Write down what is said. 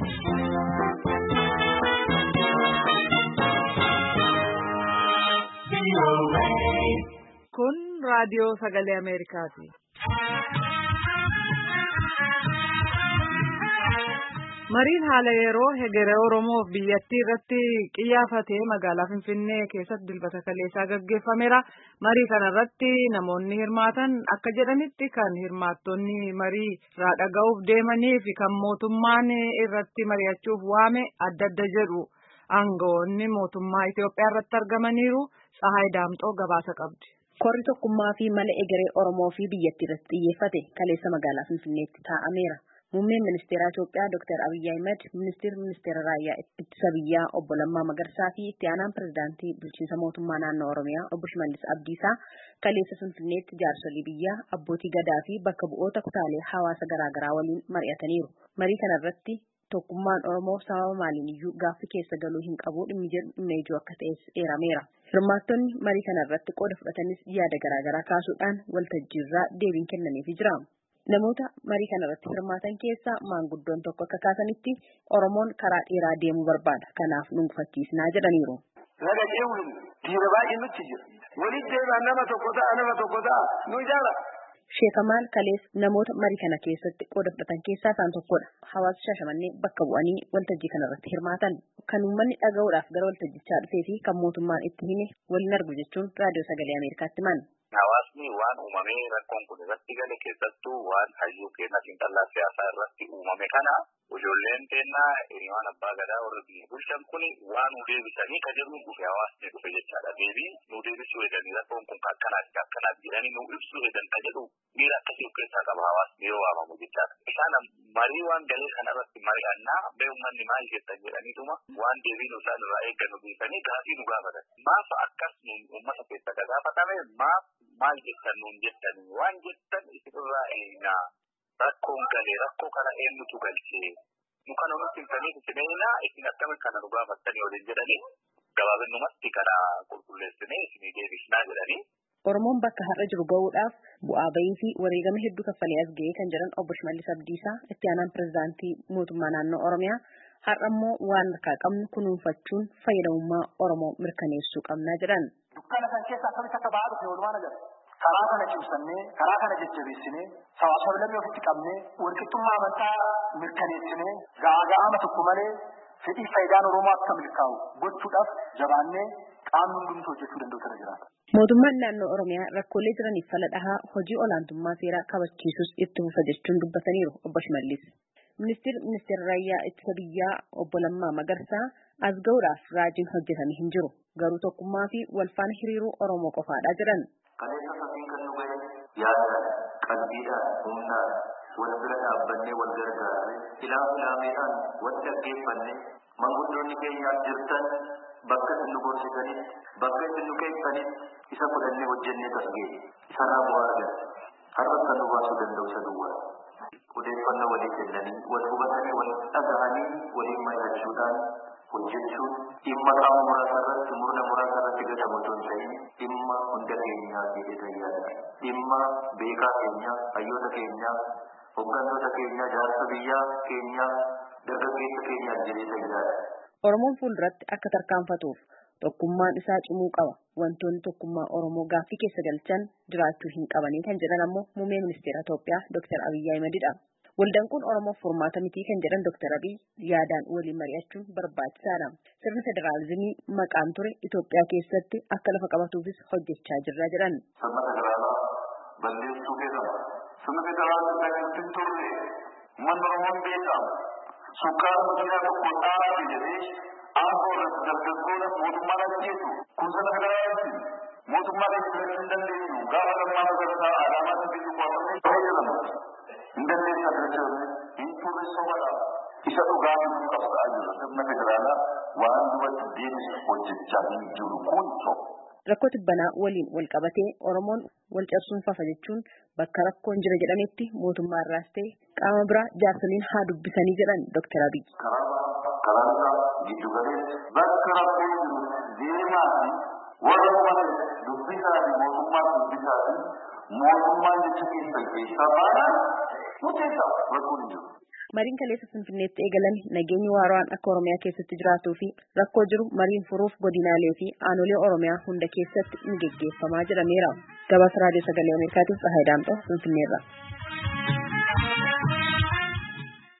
Kun raadiyoo sagalee Ameerikaati. Mariin haala yeroo hegeree Oromoof biyyattii irratti xiyyeeffatee magaalaa Finfinnee keessatti dilbata kaleessaa gaggeeffameera. Marii kana irratti namoonni hirmaatan akka jedhanitti kan hirmaattonni marii irraa dhaga'uuf deemanii fi kan mootummaan irratti mari'achuuf waame adda adda jedhu. Aangawoonni mootummaa Itoophiyaa irratti argamaniiru. Tsahaay Daamxoo gabaasa qabdi. Korri tokkummaa fi mala egeree Oromoo fi biyyattii irratti xiyyeeffate kaleessa magaalaa Finfinneetti taa'ameera. Muummeen ministeera Itoophiyaa Dr. Abiy Ahmed, ministeera raayyaa ittisa biyyaa obbo Lammaa Magarsaa fi itti aanaan pirezidaantii bulchiinsa mootummaa naannoo Oromiyaa obbo Shimallis Abdiisaa kaleessa Finfinneetti jaarsolii biyyaa, abbootii gadaa fi bakka bu'oota kutaalee hawaasa garaagaraa waliin mari'ataniiru. Marii kana irratti tokkummaan Oromoo sababa maaliin iyyuu gaaffii keessa galuu hin qabu dhimma ijoo akka ta'es eerameera. Hirmaattonni marii kana irratti qooda fudhatanis yaada garaagaraa kaasuudhaan waltajjiirraa deebiin kennaniifii jira. Namoota marii kana irratti hirmaatan keessaa maanguddoon tokko akka kaasanitti Oromoon karaa dheeraa deemuu barbaada. Kanaaf nu gufachiisnaa jedhaniiru. Laga ce'uun dhiira baay'ee nutti jira. Walitti deebi'an nama tokko ta'a nu ijaara. Sheek Kamaal Kalees namoota marii kana keessatti qooda fudhatan keessaa isaan tokkodha. Hawaasa Shaashamannee bakka bu'anii waltajjii kana irratti hirmaatan. Kan uummanni dhaga'uudhaaf gara waltajjichaa dhufee fi kan mootummaan itti hime waliin argu jechuun raadiyoo sagalee Ameerikaatti himan. Hawaasni waan uumamee rakkoon kun irratti gale keessattuu waan hayyuu keenya xiinxallaa siyaasaa irratti uumame kana ijoolleen keenyaa waan abbaa gadaa warra biyya bulchan kun waan nu deebisanii ka jedhu dhufe hawaasni dhufe jechaadha. Deebii nu deebisuu hedanii rakkoon kun akkanaaf jedhanii nu ibsuu hedan ka jedhu miira akkasii of keessaa qaba hawaasni yoo waamamu jechaadha. Isaan marii waan galee kana irratti mari'annaa beekummanni maal jettan jedhaniituma waan deebii nu isaan irraa eeggannu dhiisanii gaafii nu gaafatan. Maaf akkas nu uummata keessa gaafatame maal jettan nuun jettanii waan jettan isinirraa eenyaa rakkoon galee rakkoo kana eenyutu galchee nu kana nutti himtanii isineenaa isin akkamiin kana nu gaafattanii waliin jedhanii gabaabinumatti kana qulqulleessinee isinii deebisnaa jedhanii. Oromoon bakka har'a jiru gahuudhaaf bu'aa bayii fi wareegama hedduu kaffalee as ga'ee kan jedhan obbo Shimallis Abdiisaa itti aanaan pirezidaantii mootummaa naannoo Oromiyaa har'a immoo waan harkaa qabnu kunuunfachuun fayyadamummaa Oromoo mirkaneessuu qabnaa jedhan. Dukkana san keessa akkamitti akka ba'aa dhufe walumaa agarra. Karaa kana cimsannee, karaa kana jajjabeessinee, sabaa ofitti qabnee, walqixxummaa amantaa mirkaneessinee, gaaga'ama tokko malee fedhii faayidaan Oromoo akka milkaa'u gochuudhaaf jabaannee qaamni hundumtuu hojjechuu danda'u sana jiraata. Mootummaan naannoo Oromiyaa rakkoolee jiraniif fala dhahaa hojii olaantummaa seeraa kabachiisus itti fufa jechuun dubbataniiru obbo Shimallis. Ministeera raayyaa ittisa biyyaa obbo Lammaa Magarsaa as ga'uudhaaf raajiin hojjetame hin jiru. Garuu tokkummaa fi walfaana hiriiruu Oromoo qofaadha jedhan. Kaleessa fakkii kan nu gahe yaadaan, qalbiidhaan, humnaan wal bira dhaabbannee wal gargaarre ilaameedhaan wal dhaggeeffannee manguddoonni keenyaaf jirtan bakka isin nu gorsitanitti, bakka isin nu keessanitti isa fudhannee hojjennee tasgee isarraa bu'aa argate. Har'as kan nu baasuu danda'u isa duwwaa. Odeeffannoo walii kennanii, wal hubatanii, wal dhagahanii, waliin mari'achuudhaan hojjechuun dhimma qaama muraasa irratti, murna muraasa irratti gatamu osoo hin ta'in dhimma hunda keenyaa jedhee tajaajila. Dhimma beekaa keenyaa, hayyoota keenyaa, hooggantoota keenyaa, jaarsa biyyaa keenyaa, dargaggeessa keenyaa jedhee tajaajila. Oromoon fuulduratti akka tarkaanfatuuf tokkummaan isaa cimuu qaba. Wantoonni tokkummaa Oromoo gaaffii keessa galchan jiraachuu hin qabanii kan jedhan ammoo muummee ministeera Itoophiyaa Dr. Abiy Ahmedidha. Waldaan kun Oromoof furmaata miti kan jedhan Dr. Abiy yaadaan waliin mari'achuun barbaachisaadha. Sirni federaalizimii maqaan ture Itoophiyaa keessatti akka lafa qabatuufis hojjechaa jirra jedhan. Sirna federaalaa balleessuu keessatti sirna federaalaa hin turre manni Oromoon beekamu sukkaara makiinaa tokko dhaabate jedhee aangoo irratti dargaggoota mootummaa ajjeesu kun sirna federaalaati. Mootummaa keessatti hin dandeenyu gaafa Lammaa Magarsaa alaamaatti bituu qo'atanii fayyadamu. Hin dandeessaa jechuun hin turre sobaadha. Isa dhugaa hin qabsa'aa jiru sirna federaalaa waan duubatti deebisu hojjechaa hin jiru kun soba. Rakkoo tibbanaa waliin wal qabatee Oromoon wal cabsuun fafa jechuun bakka rakkoon jira jedhametti mootummaa irraas ta'e qaama biraa jaarsoliin haa dubbisanii jedhan Dr. Abiy. Karaa isaa giddu galeessi bakka rakkoon jiru deemaa fi warra uumame dubbisaa fi mootummaa dubbisaa fi mootummaan jecha keessaa baanaan murteessaa rakkoon jiru. Mariin kaleessa Finfinneetti eegalame nageenyi waaraan akka Oromiyaa keessatti jiraatuu fi rakkoo jiru mariin furuuf godinaalee fi aanolee Oromiyaa hunda keessatti ni geggeeffamaa jedhameera. Gabaasa Raadiyoo Sagalee Ameerikaatiif Tsahaay Daamxoo Finfinneerraa.